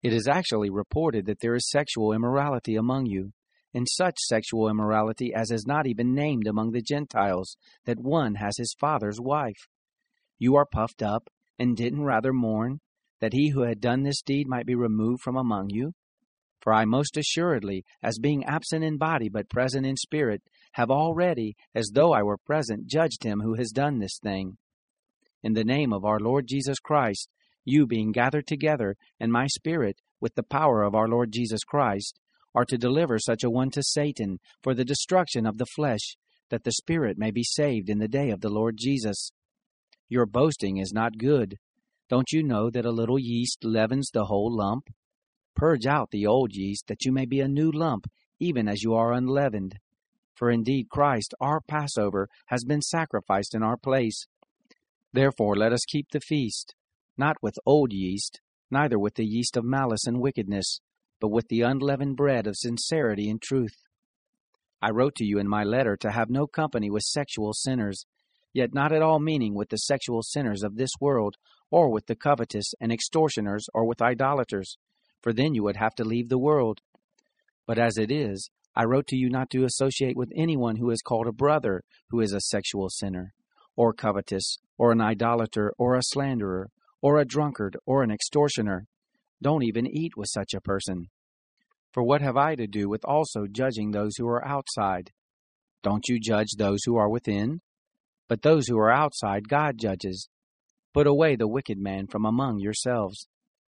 It is actually reported that there is sexual immorality among you, and such sexual immorality as is not even named among the Gentiles, that one has his father's wife. You are puffed up, and didn't rather mourn, that he who had done this deed might be removed from among you? For I most assuredly, as being absent in body but present in spirit, have already, as though I were present, judged him who has done this thing. In the name of our Lord Jesus Christ, you being gathered together, and my spirit, with the power of our Lord Jesus Christ, are to deliver such a one to Satan for the destruction of the flesh, that the spirit may be saved in the day of the Lord Jesus. Your boasting is not good. Don't you know that a little yeast leavens the whole lump? Purge out the old yeast, that you may be a new lump, even as you are unleavened. For indeed Christ, our Passover, has been sacrificed in our place. Therefore let us keep the feast, not with old yeast, neither with the yeast of malice and wickedness, but with the unleavened bread of sincerity and truth. I wrote to you in my letter to have no company with sexual sinners, yet not at all meaning with the sexual sinners of this world, or with the covetous and extortioners, or with idolaters, for then you would have to leave the world. But as it is, I wrote to you not to associate with anyone who is called a brother who is a sexual sinner, or covetous, or an idolater, or a slanderer, or a drunkard, or an extortioner. Don't even eat with such a person. For what have I to do with also judging those who are outside? Don't you judge those who are within? But those who are outside God judges. Put away the wicked man from among yourselves.